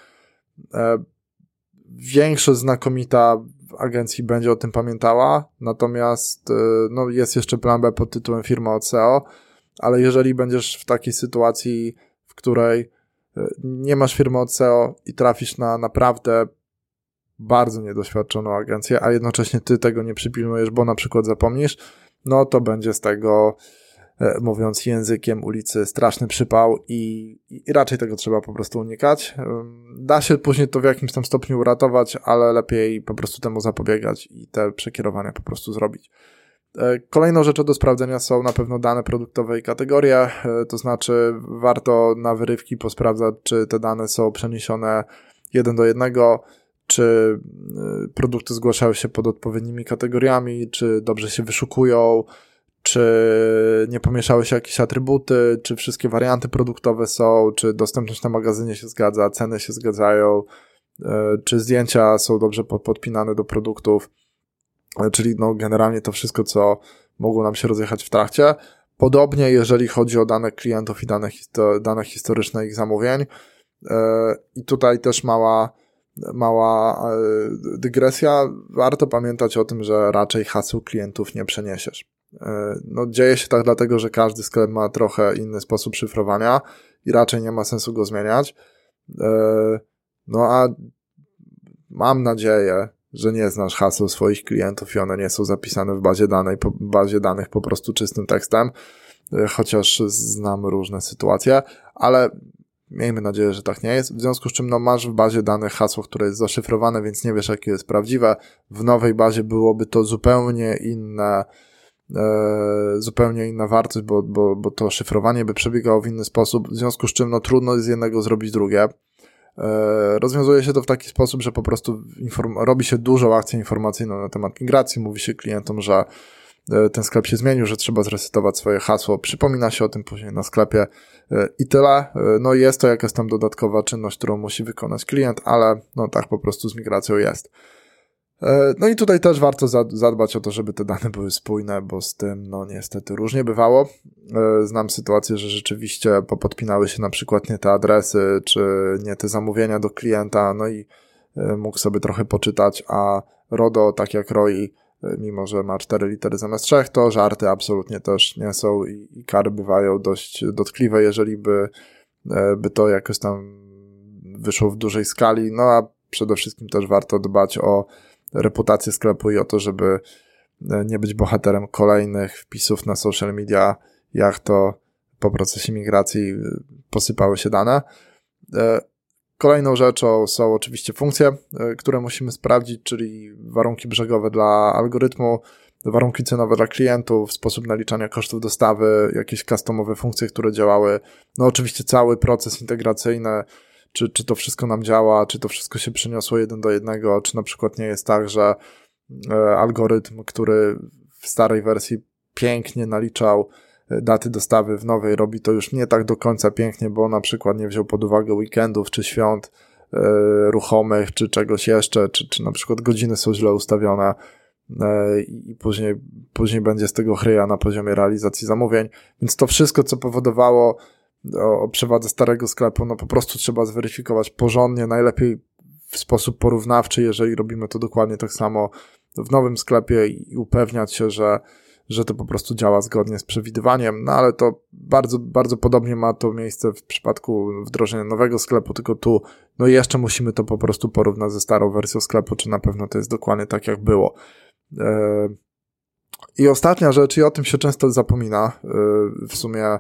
Większość znakomita agencji będzie o tym pamiętała, natomiast no, jest jeszcze plan B pod tytułem firma od SEO, ale jeżeli będziesz w takiej sytuacji, w której nie masz firmy od SEO i trafisz na naprawdę bardzo niedoświadczoną agencję, a jednocześnie ty tego nie przypilnujesz, bo na przykład zapomnisz, no to będzie z tego, mówiąc językiem ulicy, straszny przypał i raczej tego trzeba po prostu unikać. Da się później to w jakimś tam stopniu uratować, ale lepiej po prostu temu zapobiegać i te przekierowania po prostu zrobić. Kolejną rzeczą do sprawdzenia są na pewno dane produktowe i kategorie, to znaczy warto na wyrywki posprawdzać, czy te dane są przeniesione 1:1, czy produkty zgłaszają się pod odpowiednimi kategoriami, czy dobrze się wyszukują, czy nie pomieszały się jakieś atrybuty, czy wszystkie warianty produktowe są, czy dostępność na magazynie się zgadza, ceny się zgadzają, czy zdjęcia są dobrze podpinane do produktów, czyli no generalnie to wszystko, co mogło nam się rozjechać w trakcie. Podobnie jeżeli chodzi o dane klientów i dane historyczne ich zamówień. I tutaj też mała mała dygresja. Warto pamiętać o tym, że raczej haseł klientów nie przeniesiesz. No, dzieje się tak dlatego, że każdy sklep ma trochę inny sposób szyfrowania i raczej nie ma sensu go zmieniać. No a mam nadzieję, że nie znasz haseł swoich klientów i one nie są zapisane w bazie danych po prostu czystym tekstem, chociaż znam różne sytuacje, ale miejmy nadzieję, że tak nie jest. W związku z czym masz w bazie danych hasło, które jest zaszyfrowane, więc nie wiesz, jakie jest prawdziwe. W nowej bazie byłoby to zupełnie inna wartość, bo to szyfrowanie by przebiegało w inny sposób, w związku z czym trudno z jednego zrobić drugie. Rozwiązuje się to w taki sposób, że po prostu robi się dużą akcję informacyjną na temat migracji, mówi się klientom, że ten sklep się zmienił, że trzeba zresetować swoje hasło, przypomina się o tym później na sklepie i tyle. No jest to jakaś tam dodatkowa czynność, którą musi wykonać klient, ale tak po prostu z migracją jest. No i tutaj też warto zadbać o to, żeby te dane były spójne, bo z tym niestety różnie bywało. Znam sytuację, że rzeczywiście popodpinały się na przykład nie te adresy, czy nie te zamówienia do klienta, no i mógł sobie trochę poczytać, a RODO, tak jak ROI, mimo że ma 4 litery zamiast 3, to żarty absolutnie też nie są i kary bywają dość dotkliwe, jeżeli by to jakoś tam wyszło w dużej skali, no a przede wszystkim też warto dbać o reputację sklepu i o to, żeby nie być bohaterem kolejnych wpisów na social media, jak to po procesie migracji posypały się dane. Kolejną rzeczą są oczywiście funkcje, które musimy sprawdzić, czyli warunki brzegowe dla algorytmu, warunki cenowe dla klientów, sposób naliczania kosztów dostawy, jakieś customowe funkcje, które działały. No oczywiście cały proces integracyjny, czy to wszystko nam działa, czy to wszystko się przeniosło 1:1, czy na przykład nie jest tak, że algorytm, który w starej wersji pięknie naliczał daty dostawy, w nowej robi to już nie tak do końca pięknie, bo na przykład nie wziął pod uwagę weekendów, czy świąt ruchomych, czy czegoś jeszcze, czy na przykład godziny są źle ustawione i później będzie z tego chryja na poziomie realizacji zamówień, więc to wszystko, co powodowało o przewadze starego sklepu, po prostu trzeba zweryfikować porządnie, najlepiej w sposób porównawczy, jeżeli robimy to dokładnie tak samo w nowym sklepie i upewniać się, że to po prostu działa zgodnie z przewidywaniem, no ale to bardzo, bardzo podobnie ma to miejsce w przypadku wdrożenia nowego sklepu, tylko tu jeszcze musimy to po prostu porównać ze starą wersją sklepu, czy na pewno to jest dokładnie tak, jak było. I ostatnia rzecz, i o tym się często zapomina, w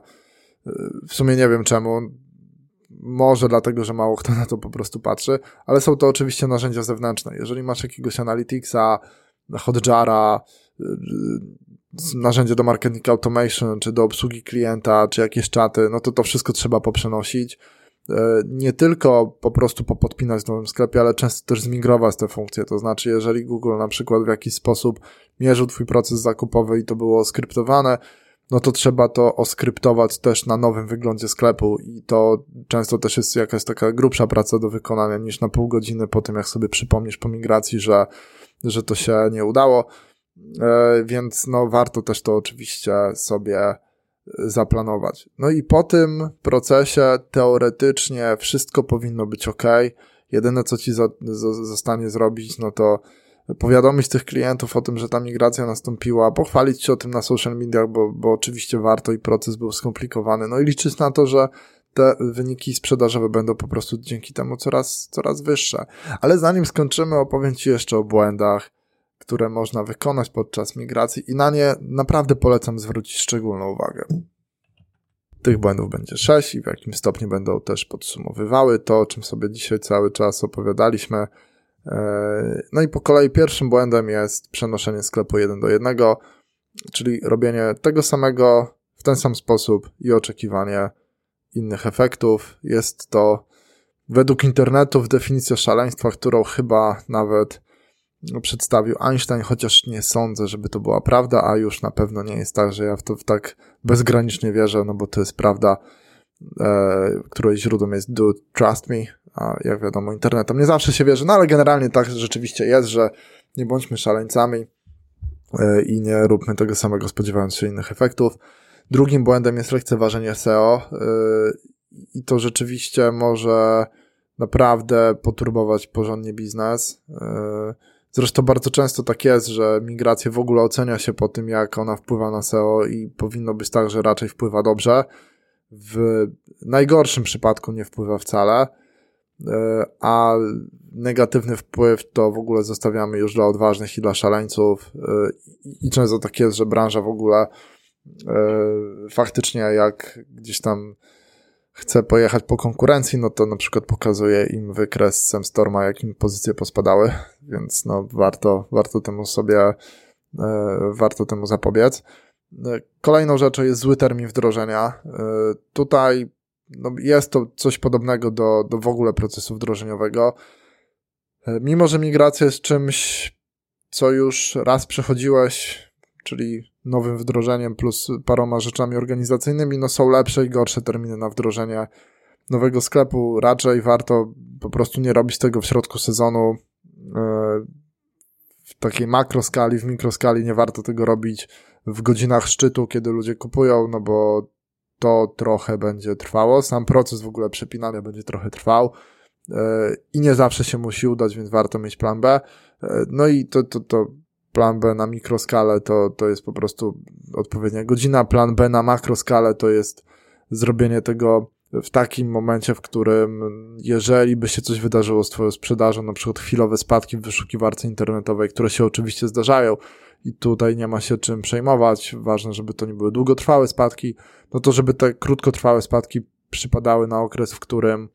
sumie nie wiem czemu, może dlatego, że mało kto na to po prostu patrzy, ale są to oczywiście narzędzia zewnętrzne. Jeżeli masz jakiegoś Analyticsa, Hotjara, narzędzie do marketing automation, czy do obsługi klienta, czy jakieś czaty, to wszystko trzeba poprzenosić. Nie tylko po prostu popodpinać w nowym sklepie, ale często też zmigrować te funkcje. To znaczy, jeżeli Google na przykład w jakiś sposób mierzył twój proces zakupowy i to było skryptowane, to trzeba to oskryptować też na nowym wyglądzie sklepu i to często też jest jakaś taka grubsza praca do wykonania niż na pół godziny po tym, jak sobie przypomnisz po migracji, że to się nie udało, więc warto też to oczywiście sobie zaplanować. No i po tym procesie teoretycznie wszystko powinno być ok. Jedyne, co ci zostanie zrobić, to powiadomić tych klientów o tym, że ta migracja nastąpiła, pochwalić się o tym na social mediach, bo oczywiście warto i proces był skomplikowany, i liczyć na to, że te wyniki sprzedażowe będą po prostu dzięki temu coraz wyższe. Ale zanim skończymy, opowiem ci jeszcze o błędach, które można wykonać podczas migracji i na nie naprawdę polecam zwrócić szczególną uwagę. Tych błędów będzie 6 i w jakim stopniu będą też podsumowywały to, o czym sobie dzisiaj cały czas opowiadaliśmy. No i po kolei pierwszym błędem jest przenoszenie sklepu 1:1, czyli robienie tego samego w ten sam sposób i oczekiwanie innych efektów. Jest to według internetu definicja szaleństwa, którą chyba nawet przedstawił Einstein, chociaż nie sądzę, żeby to była prawda, a już na pewno nie jest tak, że ja w to tak bezgranicznie wierzę, bo to jest prawda, której źródłem jest do trust me, a jak wiadomo internetem nie zawsze się wierzy, ale generalnie tak rzeczywiście jest, że nie bądźmy szaleńcami i nie róbmy tego samego spodziewając się innych efektów. Drugim błędem jest lekceważenie SEO i to rzeczywiście może naprawdę poturbować porządnie biznes. Zresztą bardzo często tak jest, że migrację w ogóle ocenia się po tym, jak ona wpływa na SEO i powinno być tak, że raczej wpływa dobrze. W najgorszym przypadku nie wpływa wcale, a negatywny wpływ to w ogóle zostawiamy już dla odważnych i dla szaleńców i często tak jest, że branża w ogóle faktycznie jak gdzieś tam chce pojechać po konkurencji, no to na przykład pokazuje im wykres Semstorma, jak im pozycje pospadały, więc no warto temu zapobiec. Kolejną rzeczą jest zły termin wdrożenia. Tutaj no, jest to coś podobnego do w ogóle procesu wdrożeniowego. Mimo że migracja jest czymś, co już raz przechodziłeś, czyli nowym wdrożeniem plus paroma rzeczami organizacyjnymi, no są lepsze i gorsze terminy na wdrożenie nowego sklepu. Raczej warto po prostu nie robić tego w środku sezonu w takiej makroskali, w mikroskali. Nie warto tego robić w godzinach szczytu, kiedy ludzie kupują, no bo to trochę będzie trwało. Sam proces w ogóle przepinania będzie trochę trwał i nie zawsze się musi udać, więc warto mieć plan B. No i to plan B na mikroskalę to jest po prostu odpowiednia godzina. Plan B na makroskalę to jest zrobienie tego w takim momencie, w którym jeżeli by się coś wydarzyło z twoją sprzedażą, na przykład chwilowe spadki w wyszukiwarce internetowej, które się oczywiście zdarzają i tutaj nie ma się czym przejmować, ważne, żeby to nie były długotrwałe spadki, no to żeby te krótkotrwałe spadki przypadały na okres, w którym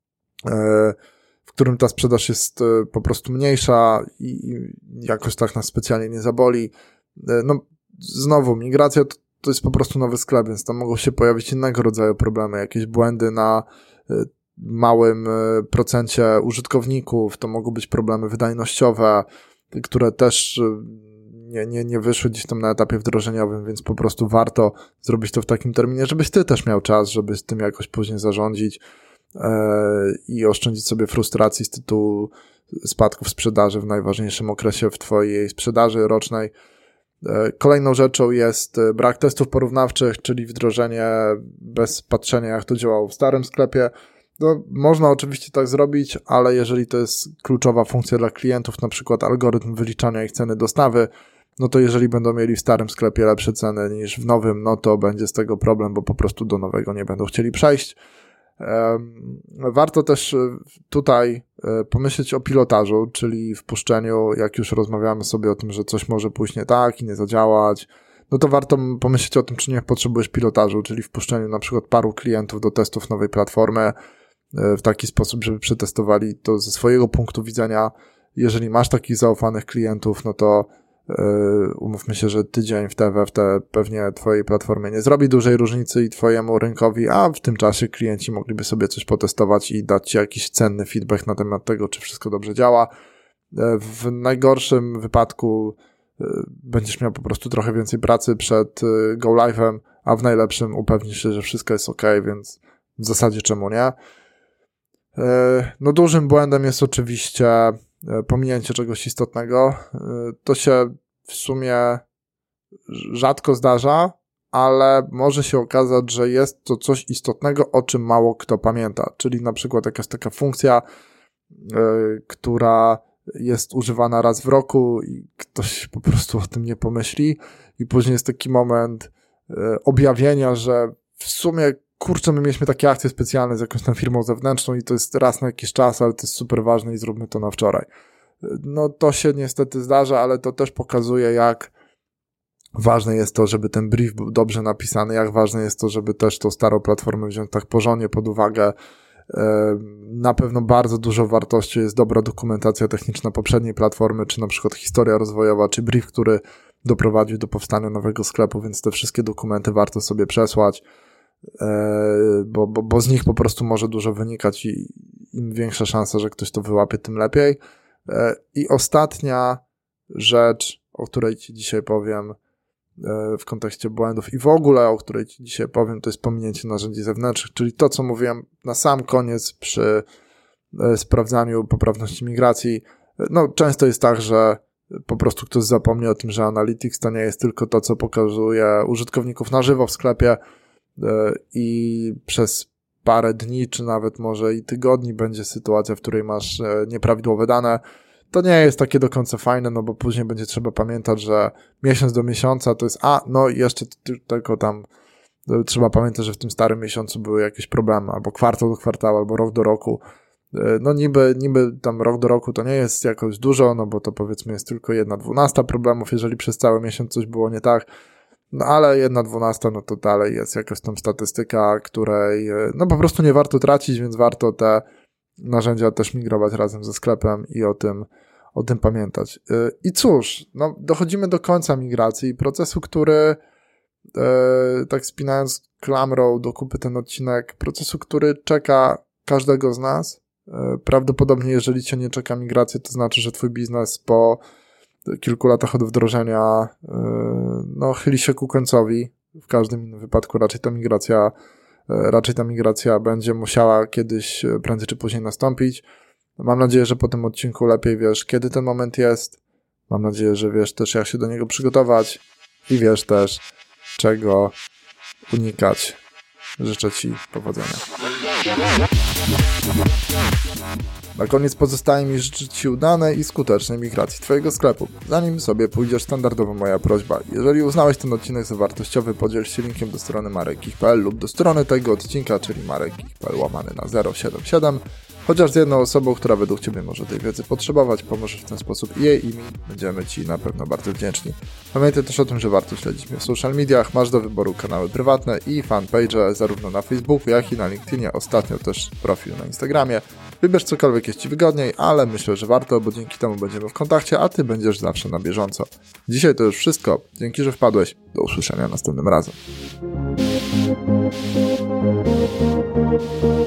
ta sprzedaż jest po prostu mniejsza i jakoś tak nas specjalnie nie zaboli. No znowu, migracja to jest po prostu nowy sklep, więc tam mogą się pojawić innego rodzaju problemy, jakieś błędy na małym procencie użytkowników, to mogą być problemy wydajnościowe, które też nie wyszły gdzieś tam na etapie wdrożeniowym, więc po prostu warto zrobić to w takim terminie, żebyś ty też miał czas, żeby z tym jakoś później zarządzić i oszczędzić sobie frustracji z tytułu spadków sprzedaży w najważniejszym okresie w twojej sprzedaży rocznej. Kolejną rzeczą jest brak testów porównawczych, czyli wdrożenie bez patrzenia, jak to działało w starym sklepie. No, można oczywiście tak zrobić, ale jeżeli to jest kluczowa funkcja dla klientów, na przykład algorytm wyliczania ich ceny dostawy, no to jeżeli będą mieli w starym sklepie lepsze ceny niż w nowym, no to będzie z tego problem, bo po prostu do nowego nie będą chcieli przejść. Warto też tutaj pomyśleć o pilotażu, czyli wpuszczeniu, jak już rozmawiamy sobie o tym, że coś może pójść nie tak i nie zadziałać, no to warto pomyśleć o tym, czy nie potrzebujesz pilotażu, czyli wpuszczeniu na przykład paru klientów do testów nowej platformy w taki sposób, żeby przetestowali to ze swojego punktu widzenia. Jeżeli masz takich zaufanych klientów, no to umówmy się, że tydzień w TWFT pewnie twojej platformie nie zrobi dużej różnicy i twojemu rynkowi, a w tym czasie klienci mogliby sobie coś potestować i dać ci jakiś cenny feedback na temat tego, czy wszystko dobrze działa. W najgorszym wypadku będziesz miał po prostu trochę więcej pracy przed go live'em, a w najlepszym upewnisz się, że wszystko jest ok, więc w zasadzie czemu nie? No dużym błędem jest oczywiście pominięcie czegoś istotnego. To się w sumie rzadko zdarza, ale może się okazać, że jest to coś istotnego, o czym mało kto pamięta. Czyli na przykład jakaś taka funkcja, która jest używana raz w roku i ktoś po prostu o tym nie pomyśli i później jest taki moment objawienia, że w sumie kurczę, my mieliśmy takie akcje specjalne z jakąś tam firmą zewnętrzną i to jest raz na jakiś czas, ale to jest super ważne i zróbmy to na wczoraj. No to się niestety zdarza, ale to też pokazuje, jak ważne jest to, żeby ten brief był dobrze napisany, jak ważne jest to, żeby też tą starą platformę wziąć tak porządnie pod uwagę. Na pewno bardzo dużo wartości jest dobra dokumentacja techniczna poprzedniej platformy, czy na przykład historia rozwojowa, czy brief, który doprowadził do powstania nowego sklepu, więc te wszystkie dokumenty warto sobie przesłać. Bo z nich po prostu może dużo wynikać i im większa szansa, że ktoś to wyłapie, tym lepiej. I ostatnia rzecz, o której ci dzisiaj powiem w kontekście błędów i w ogóle o której ci dzisiaj powiem, to jest pominięcie narzędzi zewnętrznych, czyli to, co mówiłem na sam koniec przy sprawdzaniu poprawności migracji. No, często jest tak, że po prostu ktoś zapomni o tym, że Analytics to nie jest tylko to, co pokazuje użytkowników na żywo w sklepie, i przez parę dni, czy nawet może i tygodni będzie sytuacja, w której masz nieprawidłowe dane, to nie jest takie do końca fajne, no bo później będzie trzeba pamiętać, że miesiąc do miesiąca to jest, jeszcze tylko tam trzeba pamiętać, że w tym starym miesiącu były jakieś problemy, albo kwartał do kwartału, albo rok do roku. No niby tam rok do roku to nie jest jakoś dużo, no bo to powiedzmy jest tylko 1/12 problemów, jeżeli przez cały miesiąc coś było nie tak, no ale 1/12 no to dalej jest jakaś tam statystyka, której no po prostu nie warto tracić, więc warto te narzędzia też migrować razem ze sklepem i o tym pamiętać. I cóż, no dochodzimy do końca migracji, procesu, który tak spinając klamrą do kupy ten odcinek, procesu, który czeka każdego z nas. Prawdopodobnie jeżeli cię nie czeka migracja, to znaczy, że twój biznes po kilku latach od wdrożenia no chyli się ku końcowi. W każdym innym wypadku raczej ta migracja będzie musiała kiedyś prędzej czy później nastąpić. Mam nadzieję, że po tym odcinku lepiej wiesz, kiedy ten moment jest. Mam nadzieję, że wiesz też, jak się do niego przygotować i wiesz też, czego unikać. Życzę ci powodzenia. Na koniec pozostaje mi życzyć ci udanej i skutecznej migracji twojego sklepu. Zanim sobie pójdziesz, standardowo moja prośba. Jeżeli uznałeś ten odcinek za wartościowy, podziel się linkiem do strony marekich.pl lub do strony tego odcinka, czyli marekich.pl/077. Chociaż z jedną osobą, która według ciebie może tej wiedzy potrzebować, pomożesz w ten sposób jej i mi. Będziemy ci na pewno bardzo wdzięczni. Pamiętaj też o tym, że warto śledzić mnie w social mediach. Masz do wyboru kanały prywatne i fanpage, zarówno na Facebooku, jak i na LinkedInie. Ostatnio też profil na Instagramie. Wybierz cokolwiek jest ci wygodniej, ale myślę, że warto, bo dzięki temu będziemy w kontakcie, a ty będziesz zawsze na bieżąco. Dzisiaj to już wszystko. Dzięki, że wpadłeś. Do usłyszenia następnym razem.